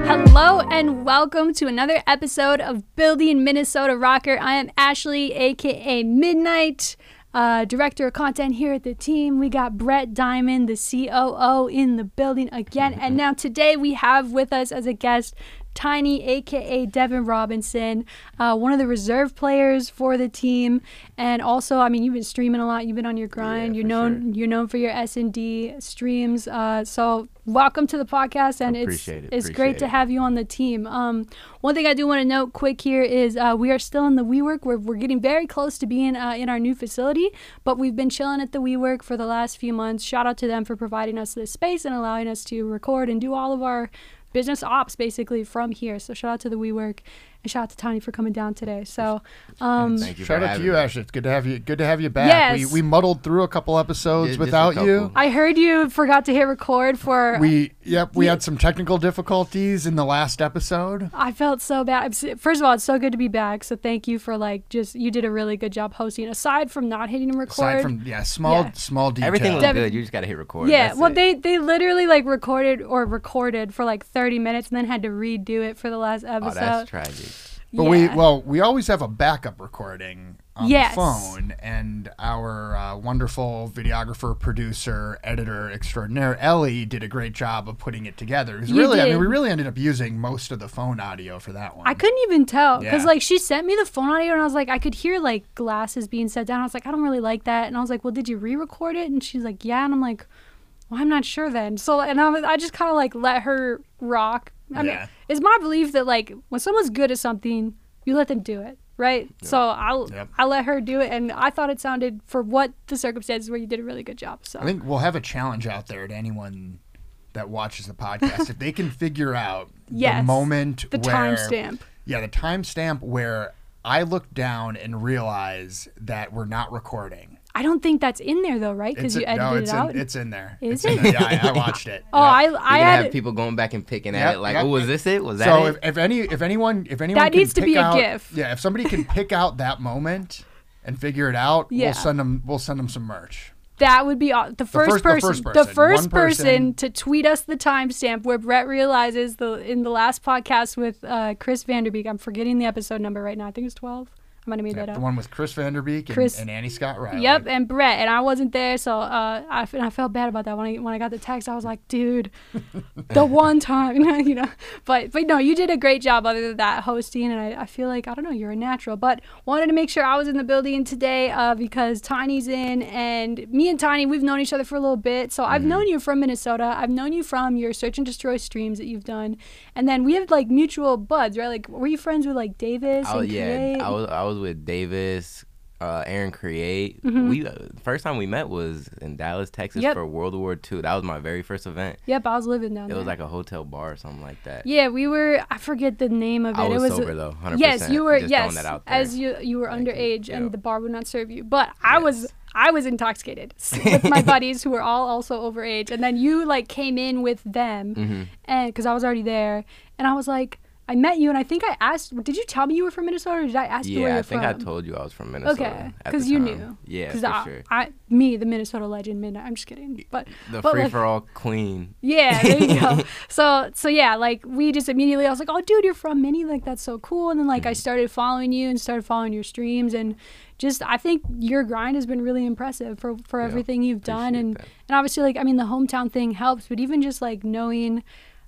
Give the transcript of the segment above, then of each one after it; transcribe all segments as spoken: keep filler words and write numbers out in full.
Hello and welcome to another episode of Building Minnesota Rocker. I am Ashley, aka Midnight, uh, Director of Content here at the team. We got Brett Diamond, the C O O, in the building again. And now today we have with us as a guest Tiny, aka Devin Robinson, uh, one of the reserve players for the team, and also, I mean, you've been streaming a lot. You've been on your grind. Yeah, you're known. Sure. You're known for your S and D streams. Uh, so welcome to the podcast, and it's it, it's great it. to have you on the team. Um, one thing I do want to note quick here is uh, we are still in the WeWork. We're we're getting very close to being uh, in our new facility, but we've been chilling at the WeWork for the last few months. Shout out to them for providing us this space and allowing us to record and do all of our business ops basically from here. So shout out to the WeWork and shout out to Tiny for coming down today. So um Thank you shout out to you, Ashley. It's good to have you good to have you back. Yes. We we muddled through a couple episodes Just without couple. you. I heard you forgot to hit record for We yep, we you, had some technical difficulties in the last episode. I felt so bad. First of all, it's so good to be back. So thank you for like just you did a really good job hosting. Aside from not hitting record. Aside from yeah, small Yeah. small details. Everything was Devin- good. You just got to hit record. Yeah, That's well, it. they they literally like recorded or recorded for like thirty minutes and then had to redo it for the last Oh, episode. that's tragic. But yeah. we well, we always have a backup recording on Yes. the phone, and our uh, wonderful videographer, producer, editor extraordinaire Ellie did a great job of putting it together. It was You really, I did. mean, we really ended up using most of the phone audio for that one. I couldn't even tell because Yeah. like she sent me the phone audio and I was like, I could hear like glasses being set down. I was like, I don't really like that. And I was like, well, did you re-record it? And she's like, yeah. And I'm like, well, I'm not sure then. So and I was, I just kind of like let her rock. I mean, Yeah. it's my belief that like when someone's good at something, you let them do it, right? So I'll Yep. I let her do it, and I thought it sounded for what the circumstances were. You did a really good job. So I think we'll have a challenge out there to anyone that watches the podcast. If they can figure out Yes, the moment the where timestamp. Yeah, the timestamp where I look down and realize that we're not recording. I don't think that's in there though, right? Because It's you in- no, edited it's it out. in, it's in there. Is it's in it? there. Yeah, I, I watched it. oh, Yep. I You're I gonna had have people going back and picking Yep, at it, like, yep. oh, was this it? Was that So it? if, if any if anyone if anyone That can needs to pick be a out, GIF. Yeah, if somebody can pick out that moment and figure it out, Yeah. we'll send them we'll send them some merch. That would be aw- the first, first- the person, first the person. first One person person. to tweet us the timestamp where Brett realizes the in the last podcast with uh, Chris Vanderbeek. I'm forgetting the episode number right now. I think it's twelve. I might have made Yeah, that the up. one with Chris Vanderbeek and, Chris- and Annie Scott Riley. Yep, and Brett, and I wasn't there, so uh, I, f- and I felt bad about that when I when I got the text. I was like, dude, the one time, you know. But but no, you did a great job other than that hosting, and I, I feel like I don't know, you're a natural. But wanted to make sure I was in the building today uh, because Tiny's in, and me and Tiny, we've known each other for a little bit. So I've known you from Minnesota. I've known you from your Search and Destroy streams that you've done, and then we have like mutual buds, right? Like, were you friends with like Davis Oh and yeah, Create? I was I was with Davis, uh, Aaron Create. Mhm. We uh, first time we met was in Dallas, Texas Yep. for World War Two. That was my very first event. Yep, I was living down It there. was like a hotel bar or something like that. Yeah, we were. I forget the name of it. I was, it was sober though, one hundred percent. Yes, you were. Just yes, throwing that out there. as you you were Thank you. underage, and Yep. the bar would not serve you. But I was Yes. I was intoxicated with my buddies who were all also overage, and then you like came in with them, hmm and because I was already there, and I was like, I met you, and I think I asked. Did you tell me you were from Minnesota, or did I ask you where Yeah, you're I think from? I told you I was from Minnesota. Okay, at the because you time. knew. Yeah, Because for I, sure. I, me, the Minnesota legend, Midnight. I'm just kidding, but The but, free like- for all queen. yeah, there you go. So so yeah, like we just immediately I was like, oh dude, you're from Minnie, like that's so cool. And then like I Mm-hmm. started following you and started following your streams, and just I think your grind has been really impressive for for Yeah, everything you've done. appreciate And that. and obviously like I mean the hometown thing helps, but even just like knowing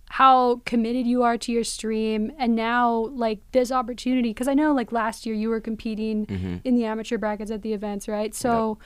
how committed you are to your stream, and now like this opportunity, because I know like last year you were competing hmm in the amateur brackets at the events, right? So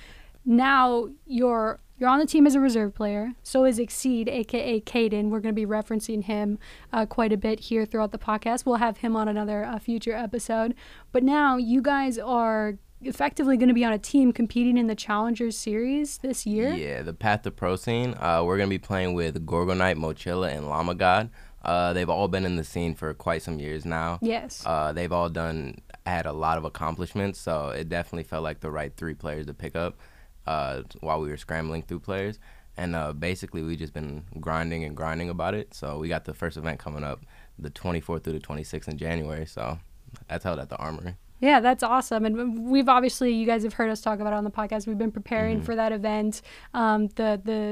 now you're you're on the team as a reserve player. So is Exceed, aka Caden. We're going to be referencing him uh, quite a bit here throughout the podcast. We'll have him on another uh, future episode. But now you guys are effectively going to be on a team competing in the Challengers Series this year. Yeah, the Path to Pro scene. Uh, we're gonna be playing with Gorgonite, Mochilla, and Llama God. Uh, they've all been in the scene for quite some years now. Yes. Uh, they've all done had a lot of accomplishments, so it definitely felt like the right three players to pick up uh, while we were scrambling through players. And uh, basically, we just been grinding and grinding about it. So we got the first event coming up, the twenty-fourth through the twenty-sixth in January. So that's held at the Armory. Yeah, that's awesome. And we've obviously, you guys have heard us talk about it on the podcast. We've been preparing Mhm. for that event. Um, the the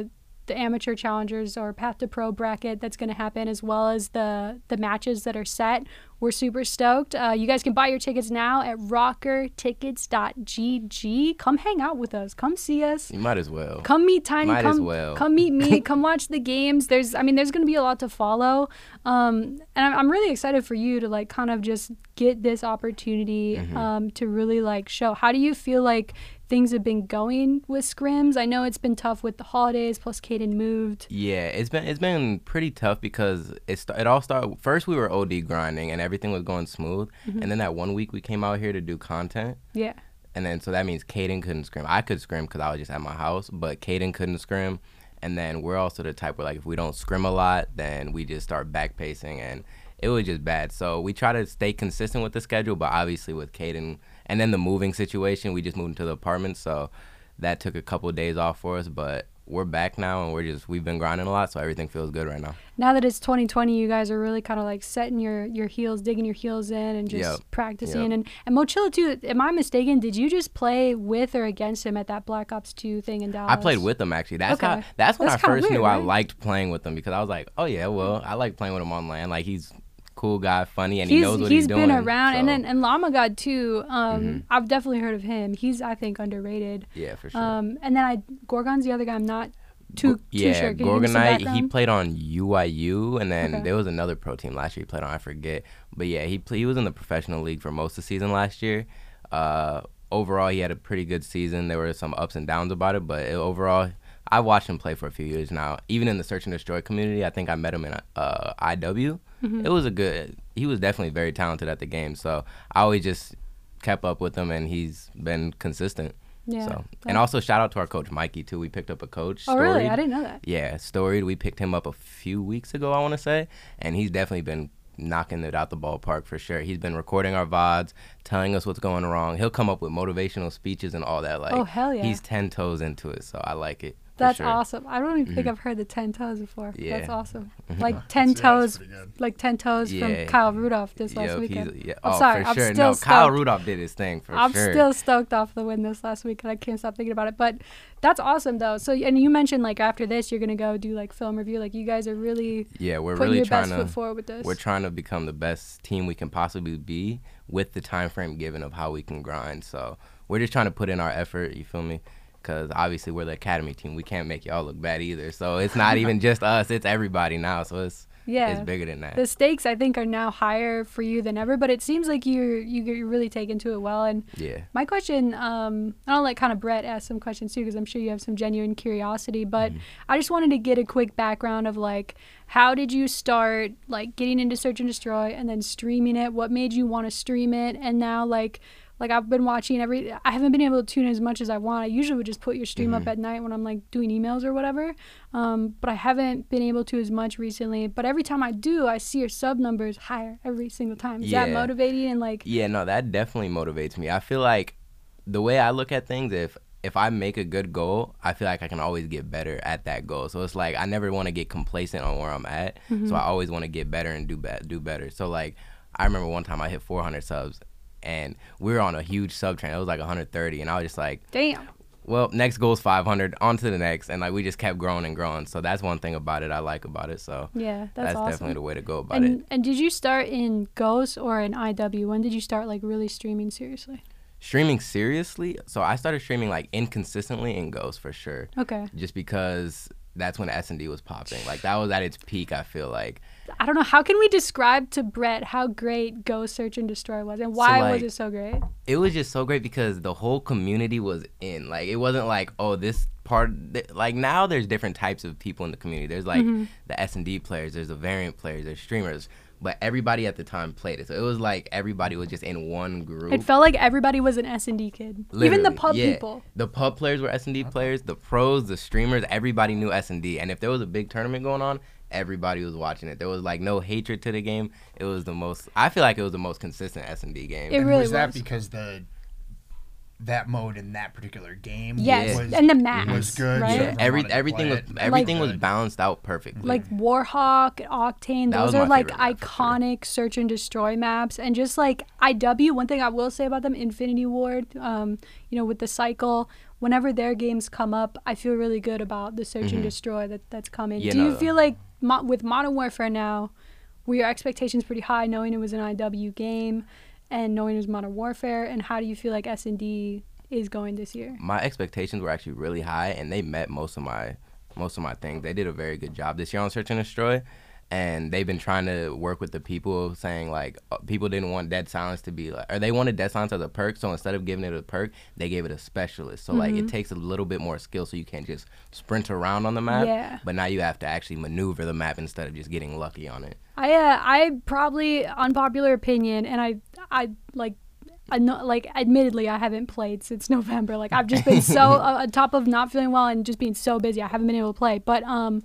the amateur challengers or Path to Pro bracket that's going to happen, as well as the the matches that are set. We're super stoked. Uh, you guys can buy your tickets now at rocker tickets dot g g. Come hang out with us. Come see us. You might as well. Come meet Tiny. Might come, as well. Come meet me. Come watch the games. There's, I mean, there's going to be a lot to follow. Um, and I'm, I'm really excited for you to like kind of just get this opportunity Mm-hmm. um, to really like show. How do you feel like things have been going with scrims? I know it's been tough with the holidays, plus Caden moved. Yeah, it's been it's been pretty tough because it st- it all started. First, we were O D grinding and everything was going smooth, Mm-hmm. and then that one week we came out here to do content, Yeah. and then so that means Caden couldn't scrim. I could scrim because I was just at my house, but Caden couldn't scrim. And then we're also the type where like if we don't scrim a lot, then we just start back pacing, and it was just bad. So we try to stay consistent with the schedule, but obviously with Caden and then the moving situation, we just moved into the apartment, so that took a couple of days off for us. But we're back now, and we're just we've been grinding a lot, so everything feels good right now. Now that it's twenty twenty, you guys are really kind of like setting your, your heels, digging your heels in, and just Yep. practicing. Yep. And and Mochilla too. Am I mistaken? Did you just play with or against him at that Black Ops two thing in Dallas? I played with them actually. That's Okay. how. That's when That's I kinda first weird, knew I right? liked playing with them, because I was like, oh yeah, well I like playing with him on land. Like he's cool guy, funny, and he he's, knows what he's he's been doing. around, and so, then and Llama God too. Um, Mhm. I've definitely heard of him. He's I think underrated. yeah, for sure. Um, and then I Gorgon's the other guy. I'm not too Go- too yeah, sure. Can you give me some Gorgonite, he background? played on U I U, and then Okay. there was another pro team last year he played on, I forget. But yeah, he play, he was in the professional league for most of the season last year. Uh, overall, he had a pretty good season. There were some ups and downs about it, but it, overall, I watched him play for a few years now. Even in the Search and Destroy community, I think I met him in uh, I W. Mm-hmm. It was a good, he was definitely very talented at the game, so I always just kept up with him, and he's been consistent. Yeah. So, and also shout out to our coach Mikey too. We picked up a coach. Oh really? Storied. I didn't know that. Yeah, Storied. We picked him up a few weeks ago, I want to say, and he's definitely been knocking it out the ballpark for sure. He's been recording our V O Ds, telling us what's going wrong. He'll come up with motivational speeches and all that. Like, Oh, hell yeah. He's ten toes into it, so I like it. for That's sure. awesome. I don't even think I've heard the ten toes before. Yeah. That's awesome. Like ten Yeah, that's toes, pretty good. like ten toes Yeah. from Kyle Rudolph this last Yep, he's- weekend. yeah. I'm oh, sorry. for I'm sure. still No, Kyle stoked. Rudolph did his thing for I'm sure. still stoked off the win this last week, and I can't stop thinking about it. But that's awesome, though. So, and you mentioned like after this, you're gonna go do like film review. Like you guys are really yeah, we're putting really your trying best to. foot forward with this. We're trying to become the best team we can possibly be with the time frame given of how we can grind. So we're just trying to put in our effort. You feel me? Because obviously we're the academy team. We can't make y'all look bad either. So it's not even just us. It's everybody now. So it's yeah. it's bigger than that. The stakes, I think, are now higher for you than ever. But it seems like you're you- you're really taking to it well. And yeah. my question, um, and I'll let kind of Brett ask some questions too, because I'm sure you have some genuine curiosity. But Mm-hmm. I just wanted to get a quick background of like, how did you start like getting into Search and Destroy and then streaming it? What made you want to stream it? And now like. Like I've been watching every, I haven't been able to tune as much as I want. I usually would just put your stream Mm-hmm. up at night when I'm like doing emails or whatever. Um, but I haven't been able to as much recently. But every time I do, I see your sub numbers higher every single time. Is that Yeah. motivating and like, Yeah, no, that definitely motivates me. I feel like the way I look at things, if if I make a good goal, I feel like I can always get better at that goal. So it's like I never want to get complacent on where I'm at. So I always want to get better and do be- do better. So like I remember one time I hit four hundred subs, and we were on a huge sub train. It was like one hundred thirty, and I was just like, damn. well, next goal is five hundred, on to the next, and like we just kept growing and growing. So that's one thing about it I like about it. So Yeah, that's, that's awesome. definitely the way to go about and it. and did you start in Ghost or in I W? When did you start like really streaming seriously? Streaming seriously, so I started streaming like inconsistently in Ghost for sure. Okay. Just because that's when S and D was popping. Like that was at its peak, I feel like. I don't know. How can we describe to Brett how great Ghost Search and Destroy was and why like, was it so great? It was just so great because the whole community was in. Like it wasn't like, oh, this part, like now there's different types of people in the community. There's like Mm-hmm. the S and D players, there's the variant players, there's streamers, but everybody at the time played it. So it was like everybody was just in one group. It felt like everybody was an S and D kid. Even the Literally, pub yeah. people. The pub players were S and D players, the pros, the streamers, everybody knew S and D. And if there was a big tournament going on, everybody was watching it. There was like no hatred to the game. It was the most, I feel like it was the most consistent S and D game. It And really was that was. because the that mode in that particular game Yes, was, and the maps, was good? right? so Yeah, everyone every wanted to everything play was it. everything was Good. balanced out perfectly. Like Warhawk, Octane, That was those are my like favorite map, for sure. iconic search and destroy maps. And just like I W, one thing I will say about them, Infinity Ward, um, you know, with the cycle, whenever their games come up, I feel really good about the Search Mhm. and Destroy that, that's coming. Yeah, Do you no. feel like mo- with Modern Warfare now, were your expectations pretty high knowing it was an I W game and knowing it was Modern Warfare? And how do you feel like S and D is going this year? My expectations were actually really high, and they met most of my most of my things. They did a very good job this year on Search and Destroy, and they've been trying to work with the people, saying like uh, people didn't want Dead Silence to be like, or they wanted Dead Silence as a perk, so instead of giving it a perk, they gave it a specialist. So like it takes a little bit more skill, so you can't just sprint around on the map. Yeah. But now you have to actually maneuver the map instead of just getting lucky on it. I uh, I probably unpopular opinion, and I I like. I know, like, admittedly, I haven't played since November. Like, I've just been so uh, on top of not feeling well and just being so busy. I haven't been able to play. But um,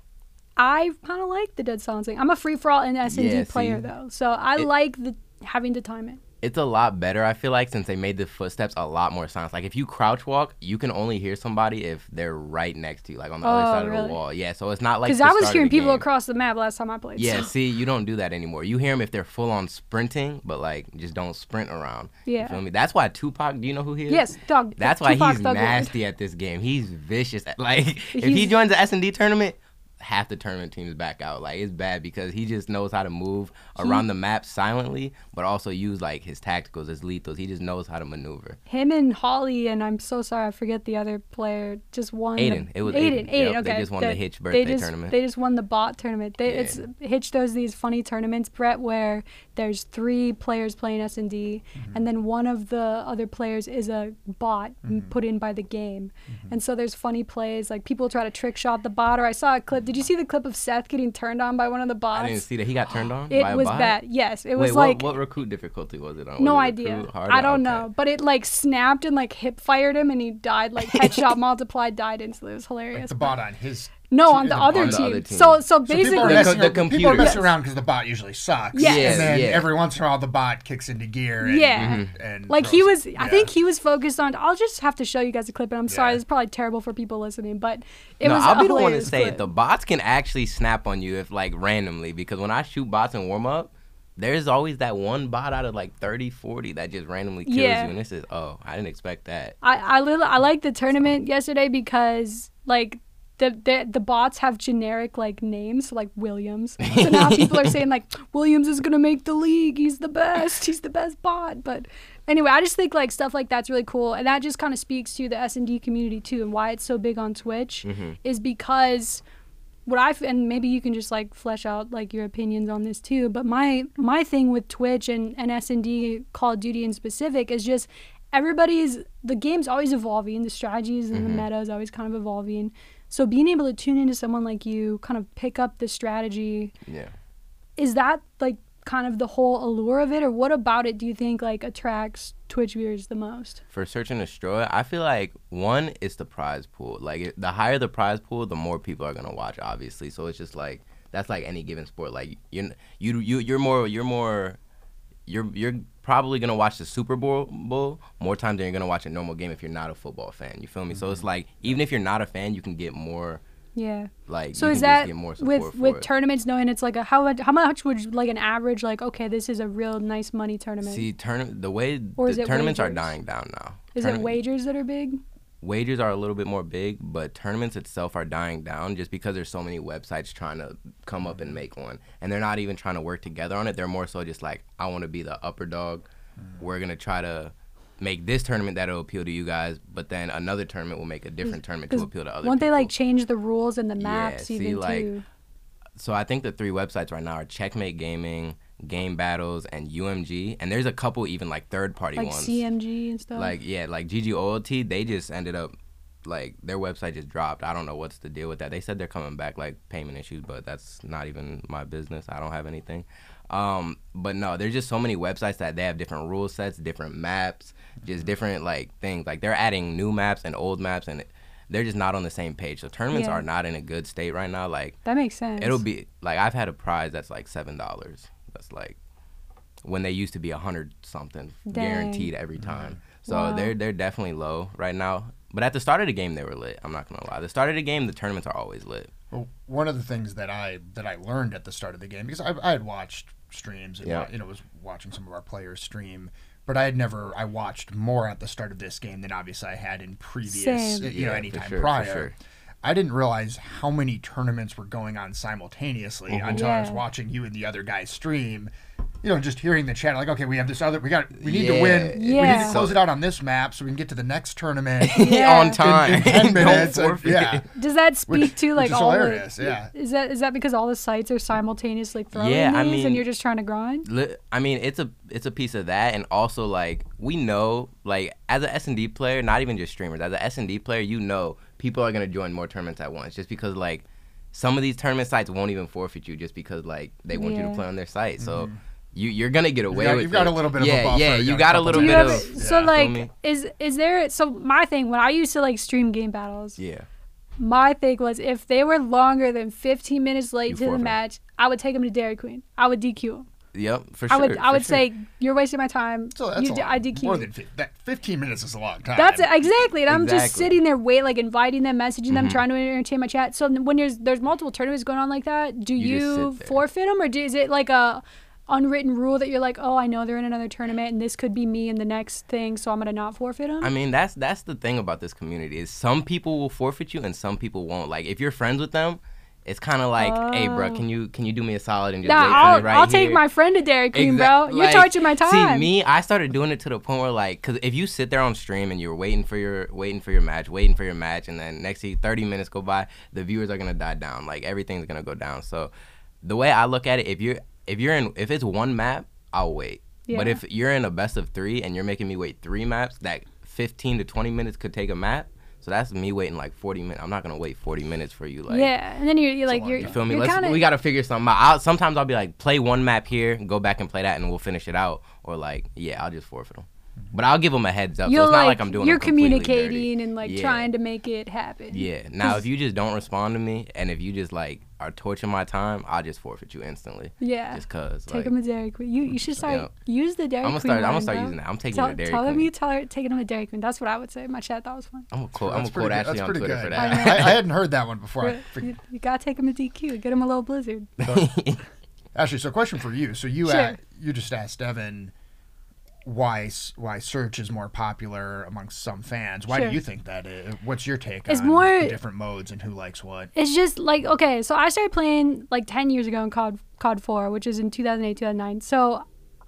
I kind of like the Dead Silence thing. I'm a free for all and S and D Yeah, player see, though, so I it- like the having to time it. It's a lot better, I feel like, since they made the footsteps a lot more silent. Like, if you crouch walk, you can only hear somebody if they're right next to you, like on the other Oh, side of really? the wall. Yeah, so it's not like Because the I was start of hearing the people game. across the map last time I played. Yeah, so. see, you don't do that anymore. You hear them if they're full on sprinting, but like just don't sprint around. Yeah. You feel me? That's why Tupac, do you know who he is? Yes, dog. That's why Tupac he's Thug Lord. nasty at this game. He's vicious. At, like, if he He's- joins the S and D tournament, half the tournament teams back out. Like, it's bad because he just knows how to move around the map silently, but also use like his tacticals, his lethals. He just knows how to maneuver. Him and Holly, and I'm so sorry, I forget the other player, just won. Aiden. The, It was Aiden. Aiden. Aiden, Yep, they okay. just won the Hitch they birthday just, tournament. They just won the bot tournament. They, Yeah. It's Hitch does these funny tournaments, Brett, where there's three players playing S and D, Mm-hmm. and then one of the other players is a bot m put in by the game. Mm-hmm. And so there's funny plays, like people try to trick shot the bot, or I saw a clip. Did you see the clip of Seth getting turned on by one of the bots? I didn't see that. He got turned on It by a was bot? bad. Yes, it was Wait, like what, what recruit difficulty was it on? no Was it idea. recruit, hard, I or- don't okay. know, but it like snapped and like hip fired him, and he died. Like headshot multiplied, died instantly. It was hilarious. Like the but- bot on his. no, te- on the, the- other, on the team. other team. So so So people basically, are The messing, co- the people are computer. messing Yes. around because the bot usually sucks. Yes. And then Yeah. every once in a while the bot kicks into gear. And, Yeah. and like he throws- was. I yeah. think he was focused on. I'll just have to show you guys a clip, and I'm sorry, Yeah. this is probably terrible for people listening, but it no, was. I'll a be the one to hilarious say clip. it. The bots can actually snap on you if like randomly, because when I shoot bots in warm up, there's always that one bot out of like thirty, forty that just randomly kills Yeah. you, and this is oh, I didn't expect that. I I, li- I like the tournament yesterday because like the, the the bots have generic like names, so, like Williams. So now people are saying like Williams is gonna make the league. He's the best. He's the best bot. But anyway, I just think like stuff like that's really cool, and that just kind of speaks to the S and D community too, and why it's so big on Twitch Mhm. is because what I f- and maybe you can just like flesh out like your opinions on this too. But my my thing with Twitch and and S and D Call of Duty in specific is just everybody's the game's always evolving, the strategies and the meta is always kind of evolving. So being able to tune into someone like you, kind of pick up the strategy, Yeah. is that like kind of the whole allure of it, or what about it do you think like attracts Twitch viewers the most? For Search and Destroy, I feel like one is the prize pool. Like it, the higher the prize pool, the more people are gonna watch, obviously. So it's just like that's like any given sport. Like you you you you're more you're more you're you're probably gonna watch the Super Bowl Bowl more times than you're gonna watch a normal game if you're not a football fan. You feel me? So it's like even if you're not a fan, you can get more Yeah. like So you is can just that get more support with for with it. tournaments, knowing it's like a how much- how much would like an average like okay this is a real nice money tournament? See, tourna- the way Or is the it tournaments are wagers? dying down now. is Tourna- it wagers that are big? Wagers are a little bit more big, but tournaments itself are dying down just because there's so many websites trying to come up and make one. And they're not even trying to work together on it. They're more so just like, I want to be the upper dog. We're going to try to make this tournament that'll appeal to you guys, but then another tournament will make a different tournament to 'Cause appeal to other Won't people. they like change the rules and the Yeah, maps see, even like, too? So I think the three websites right now are Checkmate Gaming, Game Battles, and U M G. And there's a couple even like third-party Like ones. C M G and stuff. Like, yeah, like G G O L T, they just ended up, like, their website just dropped. I don't know what's the deal with that. They said they're coming back, like, payment issues, but that's not even my business. I don't have anything. Um, but no, there's just so many websites that they have different rule sets, different maps, just different, like, things. Like, they're adding new maps and old maps, and it, they're just not on the same page. So tournaments Yeah. are not in a good state right now. Like, that makes sense. it'll be, like, I've had a prize that's, like, seven dollars. That's, like, when they used to be a hundred something Dang. guaranteed every time. So Wow. they're they're definitely low right now. But at the start of the game, they were lit. I'm not gonna lie. The start of the game, the tournaments are always lit. Well, one of the things that I that I learned at the start of the game, because I, I had watched streams and Yeah. wa- you know was watching some of our players stream, but I had never, I watched more at the start of this game than obviously I had in previous, Same. you know, Yeah, anytime for sure, for prior. sure. I didn't realize how many tournaments were going on simultaneously Mhm. until I was Yeah. watching you and the other guys stream. You know, just hearing the chat, like, okay, we have this other, we got, we need Yeah. to win. We need Yeah. to close it out on this map so we can get to the next tournament Yeah. On time. in, in ten Don't minutes. and- forfeit. yeah. Does that speak Which- to like which is all hilarious, the? yeah. Is that is that because all the sites are simultaneously throwing Yeah, I these mean- and you're just trying to grind? Li- I mean, it's a it's a piece of that, and also like we know, like as an S and D player, not even just streamers, as an S and D player, you know, people are gonna join more tournaments at once, just because like some of these tournament sites won't even forfeit you just because like they want you Yeah. to play on their site. So you you're gonna get away got- with you've got it. a little bit of a yeah, buffer, Yeah, you you got a got a couple little Do you bit ever, of so yeah. like Feel me? is is there so my thing when I used to like stream game battles, yeah. my thing was if they were longer than fifteen minutes late You to the forfeit. match, I would take them to Dairy Queen. I would D Q them. Yep, for I sure. would I for would sure. say you're wasting my time. So that's you a d- lot, I D Q. more you. than fi- that. Fifteen minutes is a long time. That's it, exactly, and I'm just Exactly. sitting there, wait, like inviting them, messaging them, Mhm. trying to entertain my chat. So when there's there's multiple tournaments going on like that, do You you, just sit there. forfeit them, or do, is it like a unwritten rule that you're like, oh, I know they're in another tournament, and this could be me in the next thing, so I'm gonna not forfeit them? I mean, that's that's the thing about this community is some people will forfeit you and some people won't. Like if you're friends with them, it's kind of like, hey, bro, Oh. can you can you do me a solid and just nah, wait for I'll, me right I'll here? take my friend to Dairy Queen, bro. Exact- You're like, charging my time. See, me, I started doing it to the point where, like, because if you sit there on stream and you're waiting for your waiting for your match, waiting for your match, and then next thing thirty minutes go by, the viewers are gonna die down. Like everything's gonna go down. So, the way I look at it, if you're if you're in if it's one map, I'll wait. But Yeah. if you're in a best of three and you're making me wait three maps, that fifteen to twenty minutes could take a map. So that's me waiting like forty minutes. I'm not gonna wait forty minutes for you. Like, yeah, and then you're, you're like a lot. you're you feel me? You're Let's kinda, we gotta figure something out. I'll, sometimes I'll be like, play one map here, go back and play that, and we'll finish it out. Or like, yeah, I'll just forfeit them. But I'll give them a heads up. you're so it's not like, like I'm doing. you're them completely communicating dirty. and like Yeah. trying to make it happen. Yeah. Now, if you just don't respond to me, and if you just like are torching my time, I'll just forfeit you instantly. Yeah. Just cause. Take Like, them to Dairy Queen. You you should start Yeah. use the Dairy I'm gonna Queen. start. I'm gonna line, start bro. using that. I'm taking Tell, you to Dairy tell them Queen. you tell her taking them to Dairy Queen. That's what I would say. My chat thought was fun. I'm gonna quote. I'm That's gonna quote pretty good. Ashley That's on pretty Twitter good. for I, that. I hadn't heard that one before. I You, figured. you gotta take them to D Q. Get them a little blizzard. Actually, so question for you. So you Sure. a- you just asked Evan why s- why search is more popular amongst some fans. Why Sure. do you think that is? What's your take It's on more- the different modes and who likes what? It's just like okay, so I started playing like ten years ago in C O D C O D four, which is in two thousand eight, two thousand nine. So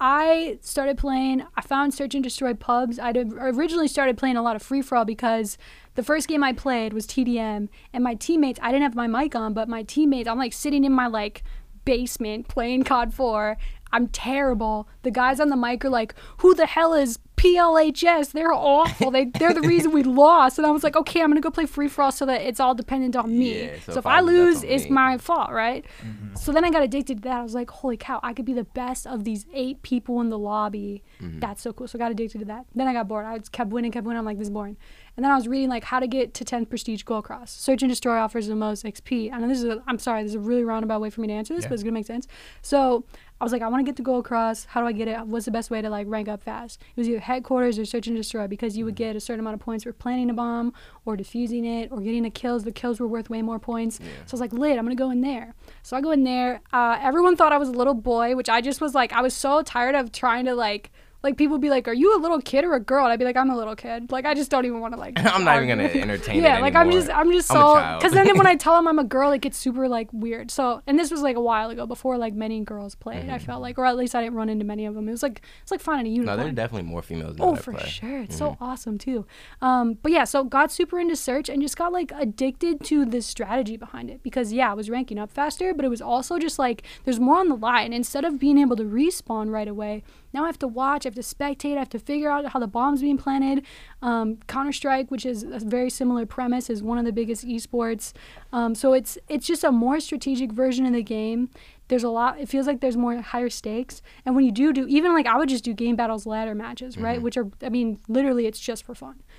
I started playing. I found Search and Destroy pubs. I originally started playing a lot of free for all because the first game I played was T D M, and my teammates. I didn't have my mic on, but my teammates. I'm like sitting in my like basement playing C O D four. I'm terrible. The guys on the mic are like, "Who the hell is P L H S? They're awful. They they're the reason we lost." And I was like, "Okay, I'm gonna go play free for all so that it's all dependent on me. Yeah, so, so if if I I lose, lose, that's on it's me." my fault, right?" So then I got addicted to that. I was like, "Holy cow! I could be the best of these eight people in the lobby. That's so cool." So I got addicted to that. Then I got bored. I just kept winning, kept winning. I'm like, "This is boring." And then I was reading like how to get to tenth prestige gold cross. Search and Destroy offers the most X P. I know this is a, I'm sorry, this is a really roundabout way for me to answer this, Yeah. but it's gonna make sense. So I was like, I want to get the gold cross. How do I get it? What's the best way to like rank up fast? It was either headquarters or Search and Destroy because you would get a certain amount of points for planting a bomb or defusing it or getting the kills. The kills were worth way more points. Yeah. So I was like, lit, I'm gonna go in there. So I go in there. Uh, everyone thought I was a little boy, which I just was like, I was so tired of trying to like. Like people would be like, "Are you a little kid or a girl?" And I'd be like, "I'm a little kid." Like I just don't even want to like. I'm not even argue. gonna entertain it Yeah, like I'm anymore. just, I'm just I'm a so. child. Because then when I tell them I'm a girl, it gets super like weird. So, and this was like a while ago, before like many girls played. I felt like, or at least I didn't run into many of them. It was like it's like finding a No, unicorn. there's definitely more females now Oh, that for play. sure. It's so awesome too. Um, but yeah, so got super into search and just got like addicted to the strategy behind it because yeah, I was ranking up faster, but it was also just like there's more on the line. Instead of being able to respawn right away, now I have to watch, I have to spectate, I have to figure out how the bomb's being planted. Um, Counter-Strike, which is a very similar premise, is one of the biggest esports. Um, so it's it's just a more strategic version of the game. There's a lot, it feels like there's more higher stakes. And when you do do, even like I would just do game battles ladder matches, right? Which are, I mean, literally it's just for fun.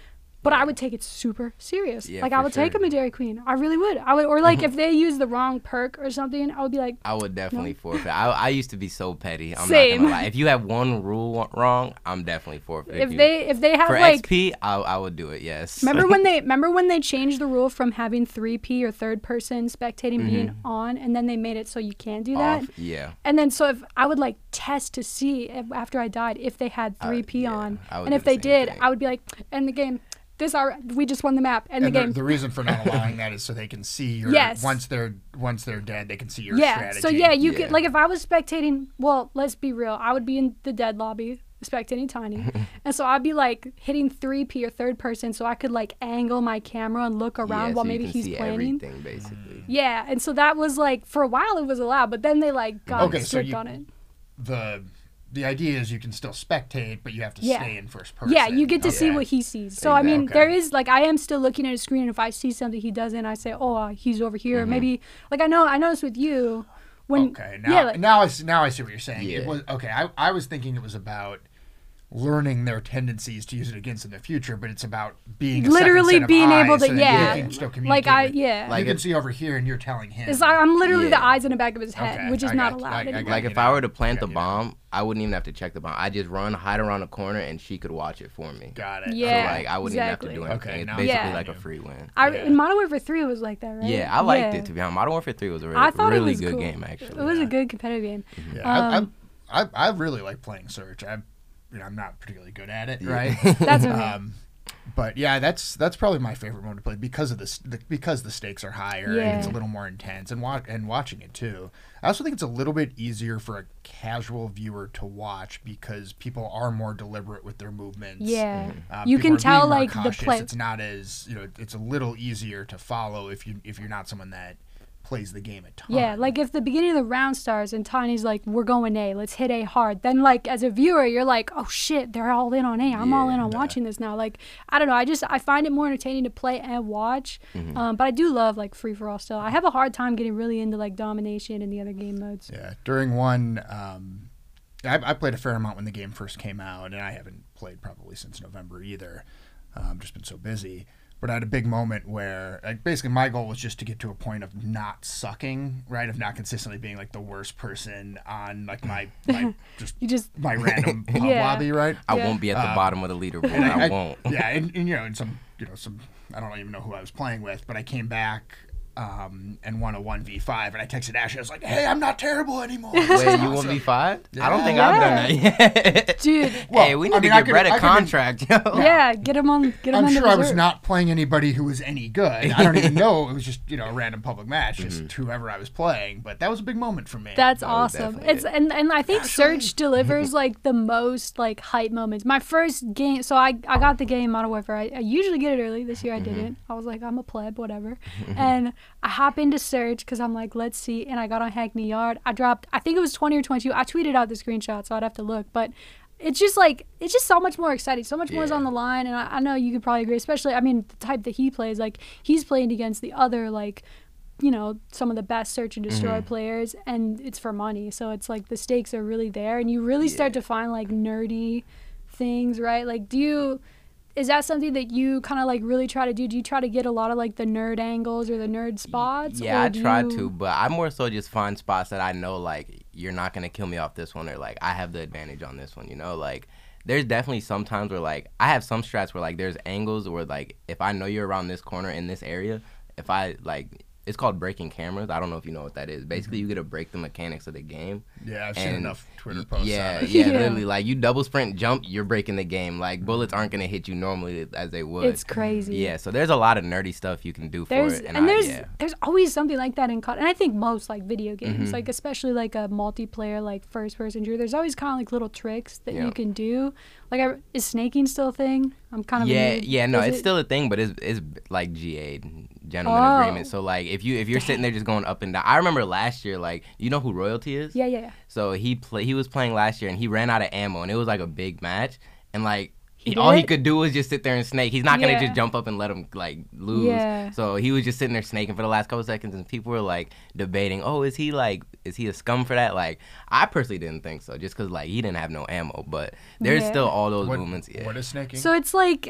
but I would take it super serious. Yeah, like I for would take sure. him to Dairy Queen. I really would. I would, or like if they use the wrong perk or something, I would be like, I would definitely forfeit. I, I used to be so petty. I'm Same. not gonna lie. If you have one rule wrong, I'm definitely forfeiting. if you. they if they have for like. X P, I, I would do it. Yes. Remember when they remember when they changed the rule from having three P or third person spectating Mm-hmm. being on, and then they made it so you can't do that. Off, yeah. And then so if I would like test to see if, after I died if they had three P yeah, on, I would and do if the they same did, thing. I would be like, end the game. This our we just won the map. End And the the, game. the reason for not allowing that is so they can see your Yes. once they're once they're dead, they can see your yeah. strategy. So yeah, you Yeah. could like if I was spectating. Well, let's be real. I would be in the dead lobby spectating Tiny, and so I'd be like hitting three P or third person, so I could like angle my camera and look around yeah, while so maybe you can he's see planning. everything basically. Yeah, and so that was like for a while it was allowed, but then they like got Okay, so strict you- on it. the the idea is you can still spectate, but you have to Yeah. stay in first person. Yeah, you get to see Okay. what he sees. So I mean, Exactly. there is like I am still looking at a screen, and if I see something he doesn't, I say, oh, uh, he's over here. Mm-hmm. Maybe like I know I noticed with you when Okay, now yeah, like, now I s- now I see what you're saying. It Yeah. was okay. I I was thinking it was about learning their tendencies to use it against in the future, but it's about being a Literally second set of being able eyes to- so that yeah. you can still like communicate I with- yeah. Like you can if- see over here and you're telling him. It's like I'm literally the Yeah. eyes in the back of his head, Okay, which is I not got you. allowed I- I anymore. got Like you if now. I were to plant the Got you now. bomb, I wouldn't even have to check the bomb. I just run, hide around a corner, and she could watch it for me. Got it. Yeah. So like I wouldn't exactly. even have to do Okay, anything. now It's I'm basically with like you. a free win. I Yeah. in Modern Warfare three it was like that, right? Yeah, I liked Yeah. it to be honest. Modern Warfare three was a really, I thought really it was good cool. game actually. It was Yeah. a good competitive game. Yeah, Um, I, I, I I really like playing Search. I, you know, I'm not particularly good at it, Yeah. right? That's okay. um, but yeah, that's that's probably my favorite mode to play because of this, the, because the stakes are higher and it's a Yeah. little more intense, and wa- and watching it too. I also think it's a little bit easier for a casual viewer to watch because people are more deliberate with their movements. Yeah. Uh, You people can are being tell, more like, the cautious. play- It's not as you know. It's a little easier to follow if you if you're not someone that plays the game a ton. Yeah, like if the beginning of the round starts and Tiny's like, we're going A, let's hit A hard. Then like as a viewer, you're like, oh shit, they're all in on A. I'm all in on Yeah. watching this now. Like, I don't know. I just, I find it more entertaining to play and watch. Mm-hmm. Um, but I do love like free for all still. I have a hard time getting really into like domination and the other game modes. Yeah, during one, um, I, I played a fair amount when the game first came out, and I haven't played probably since November either. Um, just been so busy. But I had a big moment where, like, basically, my goal was just to get to a point of not sucking, right? Of not consistently being like the worst person on like my, my just You just, my random pub Yeah. lobby, right? I Yeah. won't be at the Um, bottom of the leaderboard. And I, won't. Yeah, and, and you know, and some, you know, some. I don't even know who I was playing with, but I came back um, and won a one v five, and I texted Ashley. I was like, "Hey, I'm not terrible anymore." Wait, you one v five? I don't think I've done that yet. dude, Well, hey, we need I mean, to I get could- Brett I a could be- contract, yo. yeah, get him on, get him I'm on sure the I was reserve. not playing anybody who was any good. I don't even know. It was just, you know, a random public match, just Mm-hmm. whoever I was playing. But that was a big moment for me. That's That was awesome. definitely It's it. and, and I think Ashley. Surge delivers like the most like hype moments. My first game, so I I got the game Modern Warfare. I, I usually get it early. This year I Mm-hmm. didn't. I was like I'm a pleb, whatever. And I hop into Surge because I'm like let's see. And I got on Hackney Yard. I dropped I think it was twenty or twenty-two. I tweeted out the screenshot, so I'd have to look, but. It's just like it's just so much more exciting. So much more is Yeah. on the line, and I, I know you could probably agree. Especially, I mean, the type that he plays, like he's playing against the other like you know, some of the best search and destroy Mm-hmm. players, and it's for money. So it's like the stakes are really there, and you really start to find like nerdy things, right? Like, do you, is that something that you kind of like really try to do? Do you try to get a lot of like the nerd angles or the nerd spots? Yeah, or I do try you- to, but I more so just find spots that I know, like, you're not going to kill me off this one, or, like, I have the advantage on this one, you know? Like, there's definitely some times where, like, I have some strats where, like, there's angles where, like, if I know you're around this corner in this area, if I, like, it's called breaking cameras. I don't know if you know what that is. Basically, you get to break the mechanics of the game. Yeah, I've seen And enough Twitter y- posts. Yeah, on it. yeah, Yeah. literally. Like, you double sprint, jump, you're breaking the game. Like, bullets aren't going to hit you normally as they would. It's crazy. Yeah, so there's a lot of nerdy stuff you can do for There's it. and, I, there's yeah. there's always something like that in C O D, and I think most like video games, Mhm. like especially like a multiplayer like first person shooter. There's always kind of like little tricks that you Yeah. can do. Like, I, is snaking still a thing? I'm kind of Yeah, a noob. yeah, no, Is it's it- still a thing, but it's it's like G A, gentleman Oh. agreement. So like, if you if you're sitting there just going up and down, I remember last year, like, you know who Royalty is? yeah, yeah, yeah. So he play he was playing last year and he ran out of ammo and it was like a big match and like. He He, all he did? could do was just sit there and snake. He's not Yeah. gonna just jump up and let him like lose. Yeah. So he was just sitting there snaking for the last couple seconds, and people were like debating, "Oh, is he like, is he a scum for that?" Like, I personally didn't think so, just because like he didn't have no ammo. But there's Yeah. still all those What, movements. Yeah. what is snaking? So it's like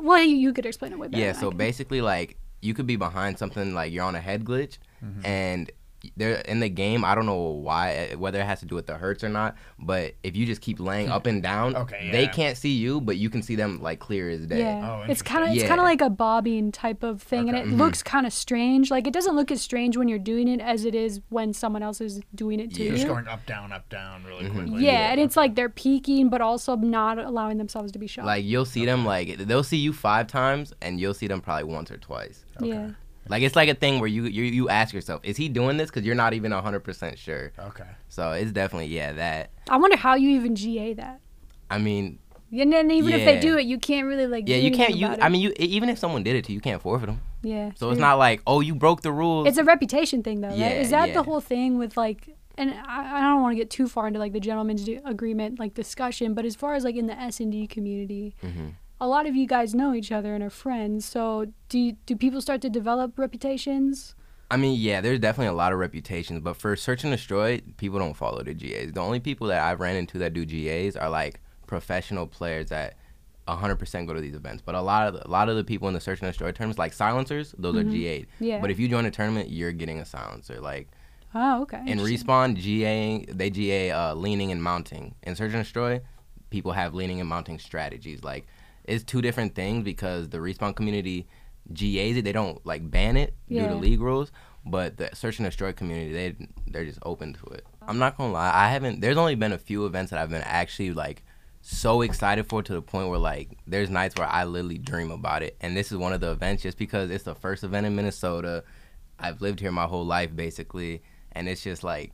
well, you, you could explain it way better. Yeah, than I so can. basically, like, you could be behind something, like, you're on a head glitch, mm-hmm. and they're in the game, I don't know why, whether it has to do with the hertz or not, but if you just keep laying up and down, okay, yeah. they can't see you, but you can see them, like, clear as day. Yeah, Oh, it's kind of it's Yeah. kind of like a bobbing type of thing, Okay. and it Mhm. looks kind of strange. Like it doesn't look as strange when you're doing it as it is when someone else is doing it to Yeah. you. Just going up, down, up, down really Mhm. quickly. Yeah, and it's like they're peaking, but also not allowing themselves to be shot. Like, you'll see them, like, they'll see you five times, and you'll see them probably once or twice. yeah, Like, it's like a thing where you you, you ask yourself, is he doing this? Because you're not even one hundred percent sure. Okay. So it's definitely, yeah, that. I wonder how you even G A that. I mean, And then even if they Yeah. do it, you can't really like. yeah, do you can't, anything you. about I it. mean, you even if someone did it to you, you can't forfeit them. yeah. So it's true. not like, oh, you broke the rules. It's a reputation thing, though, right? Yeah, Is that yeah. the whole thing with like? And I, I don't want to get too far into like the gentleman's d- agreement like discussion, but as far as like in the S and D community, hmm a lot of you guys know each other and are friends. So do you, do people start to develop reputations? I mean, yeah, there's definitely a lot of reputations, but for Search and Destroy, people don't follow the G As. The only people that I've ran into that do G As are like professional players that one hundred percent go to these events. But a lot of the, a lot of the people in the Search and Destroy tournaments, like silencers, those are G A'd. Yeah. But if you join a tournament, you're getting a silencer. Like Oh, okay. in Interesting. Respawn, G A they G A uh, leaning and mounting. In Search and Destroy, people have leaning and mounting strategies. Like it's two different things because the Respawn community G As it, they don't like ban it due Yeah. to league rules. But the Search and Destroy community, they they're just open to it. I'm not gonna lie, I haven't. There's only been a few events that I've been actually like so excited for to the point where like there's nights where I literally dream about it. And this is one of the events just because it's the first event in Minnesota. I've lived here my whole life basically, and it's just like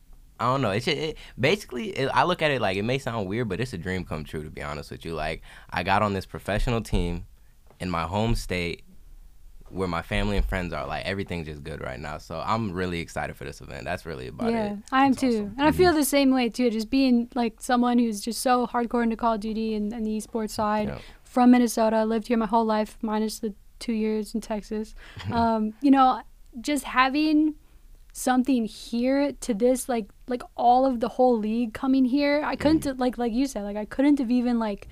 I don't know. It's just, it, basically it, I look at it like it may sound weird, but it's a dream come true to be honest with you. Like I got on this professional team in my home state where my family and friends are. Like everything's just good right now, so I'm really excited for this event. That's really about Yeah, it. I am That's too. awesome. And I feel the same way too. Just being like someone who's just so hardcore into Call of Duty and, and the esports side Yeah. from Minnesota. Lived here my whole life, minus the two years in Texas. um, you know, just having something here to this, like like all of the whole league coming here. I couldn't Mm. like like you said, like I couldn't have even like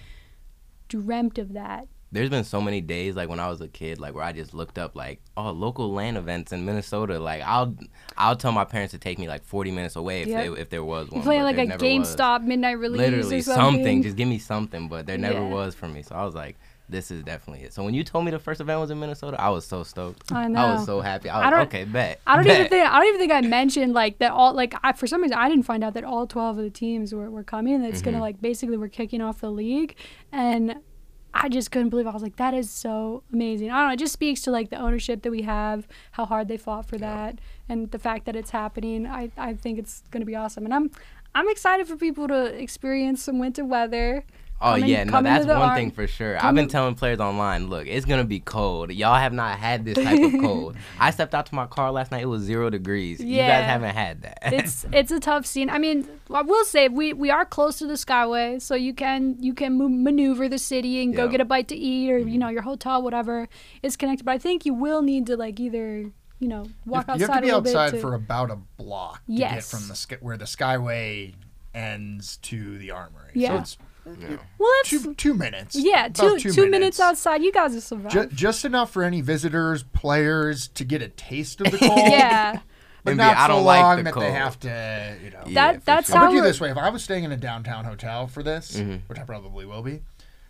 dreamt of that. There's been so many days like when I was a kid, like where I just looked up like oh local LAN events in Minnesota. Like I'll I'll tell my parents to take me like forty minutes away if Yep. they, if there was one. You play but like there a never was. GameStop midnight release Literally or something. Just give me something. But there never Yeah. was for me. So I was like, this is definitely it. So when you told me the first event was in Minnesota, I was so stoked. I I know. was so happy. I was I don't- okay, bet. I don't bet. even think I don't even think I mentioned like that all like I for some reason I didn't find out that all twelve of the teams were, were coming. That's gonna Mhm. like basically we're kicking off the league, and I just couldn't believe it. I was like, that is so amazing. I don't know. It just speaks to like the ownership that we have, how hard they fought for that, and the fact that it's happening. I, I think it's gonna be awesome, and I'm I'm excited for people to experience some winter weather. Oh Coming- yeah, no, coming to that's the one ar- thing for sure. I've coming- been telling players online, look, it's gonna be cold. Y'all have not had this type of cold. I stepped out to my car last night; it was zero degrees. You Yeah. guys haven't had that. it's it's a tough scene. I mean, I will say we, we are close to the Skyway, so you can you can move, maneuver the city and go Yeah. get a bite to eat, or you Mhm. know your hotel, whatever is connected. But I think you will need to like either you know You walk have, you outside have to be a little outside bit. To, for about a block to Yes. get from the sky, where the Skyway ends to the Armory. Yeah. So it's Yeah. well, that's two, two minutes. yeah, About two two, minutes. outside. You guys will survive. Ju- just enough for any visitors, players to get a taste of the cold. yeah, But And not be, I so don't like long the that cold. they have to, you know. Yeah, That- for that's sure. I'm how gonna do we're- this way. If I was staying in a downtown hotel for this, Mhm. which I probably will be,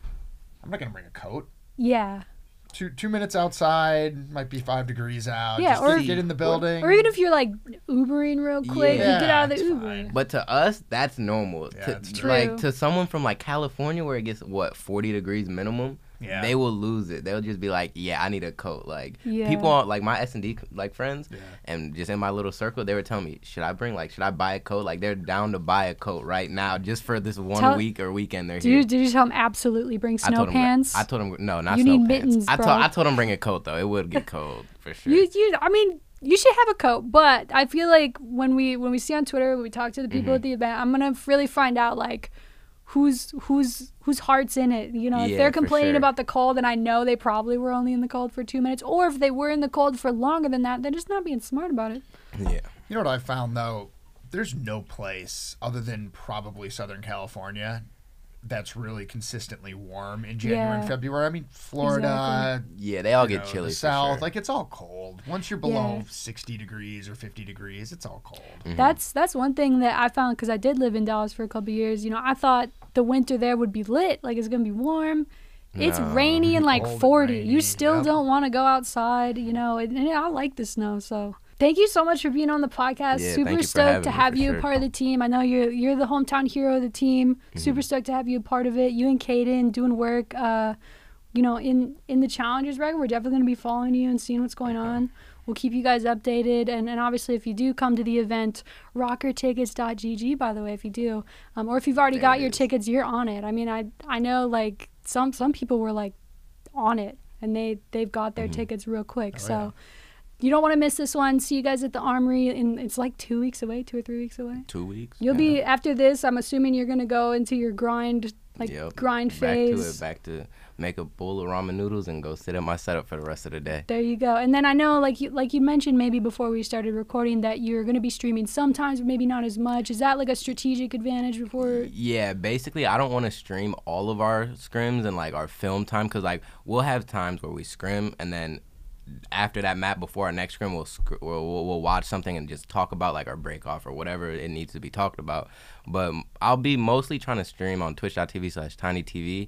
I'm not gonna bring a coat. yeah, Two two minutes outside might be five degrees out. Yeah, Just or- get in the building. or even if you're like Ubering real quick, Yeah, you get out of the it's Uber. fine. But to us, that's normal. Yeah, to, it's true. Like to someone from like California, where it gets what forty degrees minimum, Yeah. they will lose it. They'll just be like, "Yeah, I need a coat." Like Yeah. people are, like my S and D like friends, Yeah. and just in my little circle, they were telling me, "Should I bring like should I buy a coat?" Like they're down to buy a coat right now just for this one Tell- week or weekend they're Did here. you, did you tell him absolutely bring I snow told him. pants? I told him no, not You snow need pants. mittens, I bro. told I told him bring a coat though. It would get cold for sure. You, you, I mean, you should have a coat, but I feel like when we when we see on Twitter, when we talk to the people Mhm. at the event, I'm gonna really find out like who's who's whose heart's in it. You know, if Yeah, they're for complaining sure. about the cold, and I know they probably were only in the cold for two minutes, or if they were in the cold for longer than that, they're just not being smart about it. yeah. You know what I found though? There's no place other than probably Southern California that's really consistently warm in January and Yeah. February. I mean, Florida, Yeah, they all you get know, chilly. the for South, sure. like it's all cold. Once you're below Yeah. sixty degrees or fifty degrees, it's all cold. Mhm. That's that's one thing that I found because I did live in Dallas for a couple years. You know, I thought the winter there would be lit, like it's gonna be warm. It's No. rainy and like Cold and forty. rainy, You still yep. don't want to go outside, you know. And, and I like the snow, so thank you so much for being on the podcast. Yeah, Super thank you for stoked having to me, have for you a sure. part of the team. I know you're you're the hometown hero of the team. Super stoked to have you a part of it. You and Caden doing work, uh, you know, in in the Challengers record. We're definitely gonna be following you and seeing what's going on. We'll keep you guys updated, and, and obviously if you do come to the event, rocker tickets dot g g, by the way, if you do, um, or if you've already There got it your is. tickets, you're on it. I mean, I I know like some some people were like on it, and they they've got their Mhm. tickets real quick. Oh, so yeah. you don't want to miss this one. See you guys at the Armory, and it's like two weeks away, two or three weeks away. Two weeks. You'll yeah. be after this. I'm assuming you're gonna go into your grind, like Yep. grind back phase. to it. Back to make a bowl of ramen noodles and go sit at my setup for the rest of the day. There you go. And then I know, like you, like you mentioned maybe before we started recording, that you're going to be streaming sometimes, but maybe not as much. Is that like a strategic advantage before? Yeah, basically, I don't want to stream all of our scrims and like our film time because like we'll have times where we scrim and then after that map before our next scrim we'll, sc- we'll we'll we'll watch something and just talk about like our break off or whatever it needs to be talked about. But I'll be mostly trying to stream on twitch dot t v slash tiny t v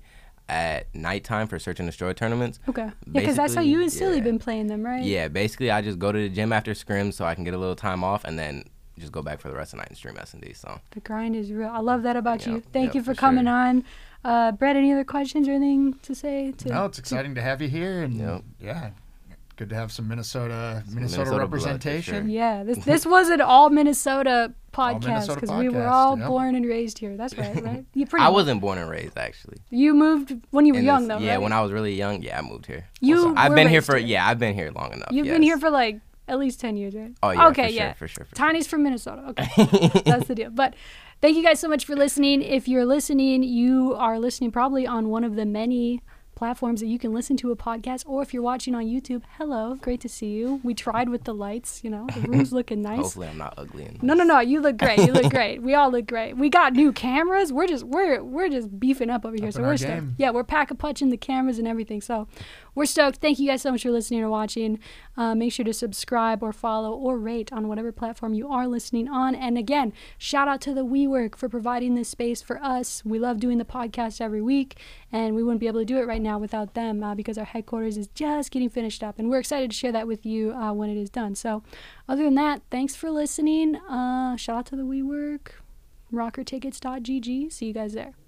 at nighttime for search and destroy tournaments. Okay. Yeah, because that's how Basically, you and Silly yeah. been playing them, right? Yeah, basically I just go to the gym after scrim so I can get a little time off and then just go back for the rest of the night and stream S and D. So The grind is real. I love that about you. Yep, Thank yep, you for for coming sure. on. Uh, Brett, any other questions or anything to say? To, No, it's exciting to have you here, and Yep. yeah, good to have some Minnesota Minnesota, Minnesota blood, for representation. sure. Yeah, this this was an all Minnesota All podcast Minnesota because we were podcast, all yep. born and raised here. That's right, right? You pretty I much- wasn't born and raised actually. You moved when you were In young, this- though, Yeah, right? when I was really young, yeah, I moved here. You So I've were been here raised for here. yeah, I've been here long enough. You've yes. been here for like at least ten years, right? Oh yeah, okay, for sure, yeah. for sure, for Tiny's from Minnesota. Okay, that's the deal. But thank you guys so much for listening. If you're listening, you are listening probably on one of the many platforms that you can listen to a podcast, or if you're watching on YouTube, hello, great to see you. We tried with the lights, you know, the room's looking nice. Hopefully, I'm not ugly. In No, no, no. You look great. You look great. We all look great. We got new cameras. We're just we're we're just beefing up over here. Up so in we're our stoked. game. Yeah, we're pack a punching the cameras and everything. So we're stoked. Thank you guys so much for listening or watching. Uh, make sure to subscribe or follow or rate on whatever platform you are listening on. And again, shout out to the WeWork for providing this space for us. We love doing the podcast every week, and we wouldn't be able to do it right now without them uh, because our headquarters is just getting finished up, and we're excited to share that with you uh, when it is done. So other than that, thanks for listening. Uh, shout out to the WeWork, rocker tickets dot g g. See you guys there.